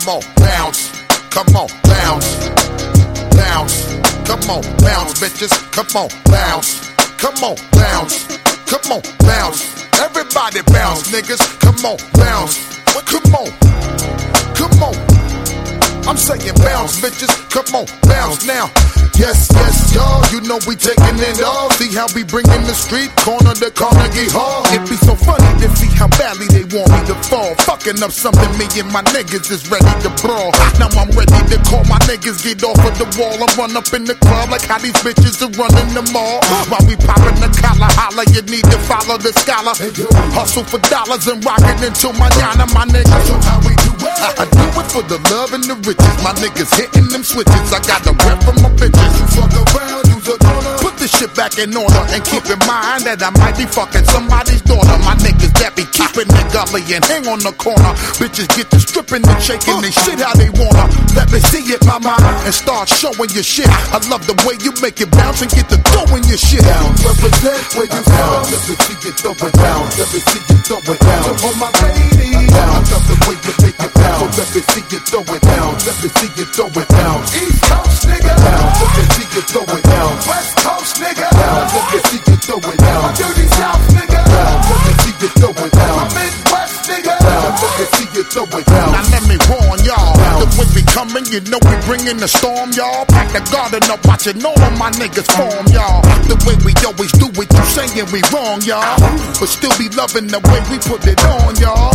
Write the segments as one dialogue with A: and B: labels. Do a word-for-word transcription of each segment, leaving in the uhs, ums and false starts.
A: Come on, bounce. Come on, bounce. Bounce. Come on, bounce, bitches. Come on, bounce. Come on, bounce. Come on, bounce. Everybody bounce, niggas. Come on, bounce. Come on. Come on. I'm saying bounce, bitches. Come on, bounce now. Yes, yes, y'all. You know we taking it all. See how we bringing the street corner to Carnegie Hall. It be so funny to see how badly they want me to fall. Fucking up something me and my niggas is ready to brawl. Now I'm ready to call my niggas, get off of the wall and run up in the club like how these bitches are running the mall. While we popping the collar, holla, you need to follow the scholar. Hustle for dollars and rockin' until mañana, my niggas. So how we do it? I, I do it for the love and the riches. My niggas hitting them switches. I got the rep from my bitches. Fuck around, use a dollar. Put this shit back in order and keep in mind that I might be fucking somebody's daughter. My niggas that be keeping the gully and hang on the corner. Bitches get to stripping and shaking they shit how they wanna. Let me see it, mama, and start showing your shit. I love the way you make it bounce and get to throwing your shit down. Represent where you from. Let me see you throw it down. Let me see you throw it down. So on my lady, I love the way you make it down. So let me see you throw it down. Let me see you throw it down. East Coast nigga, down. Let me see you throw it down. West Coast nigga, down. Let me see you throw it down. My dirty South nigga, down. Let me see you throw it down. My Midwest nigga, down. Let me see you throw it down. Now let me warn y'all, the way we coming, you know we bringing the storm, y'all. Pack the garden up, watching all of my niggas form, y'all. The way we always do it, you saying we wrong, y'all, but still be loving the way we put it on, y'all.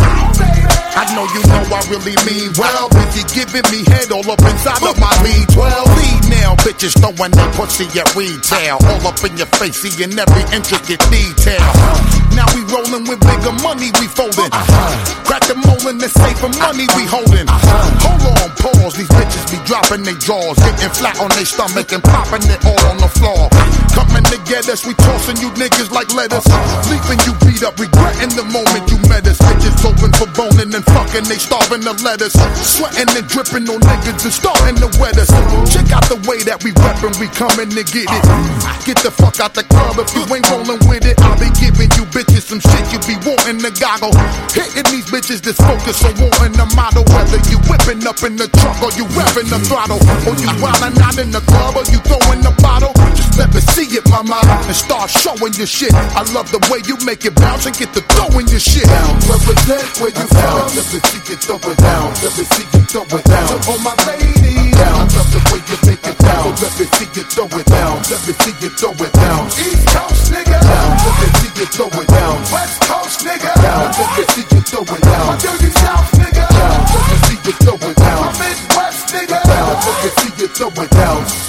A: I know you know I really mean well. Busy giving me head all up inside of my lead twelve. Lead now, bitches throwing their pussy at retail. All up in your face, seeing every intricate detail. Now we rolling with bigger money, we folding. Crack the molding and safer money we holding. Hold on, pause, these bitches be dropping their jaws, getting flat on their stomach and popping it all on the floor. Coming to get us, we tossing you niggas like lettuce. Leaving you beat up, regretting the moment you met us. Bitches open for boning and fucking, they starving to let us. Sweating and dripping on niggas and starting to wet us. Check out the way that we reppin', we coming to get it. Get the fuck out the club if you ain't rollin' with it. I'll be giving you bitches some shit you be wanting to goggle. Hitting these bitches that's focused on wanting the model. Whether you whipping up in the truck or you revving the throttle, or you wildin' out in the club or you throwing the bottle. Just let me see it, mama, and start showing your shit. I love the way you make it bounce and get to throwing your shit down. Represent where you from. Let me see you throw it down. Let me see you throw it down. So on my lady, down. I love the way you make it down. So let me see you throw it down. Let me see you throw it down. East Coast nigga, down. Let me see you throw it down. West Coast nigga, down. Let me see you throw it down. My dirty South nigga, down. Let me see you throw it down. My Midwest nigga, down. Let me see you throw it down.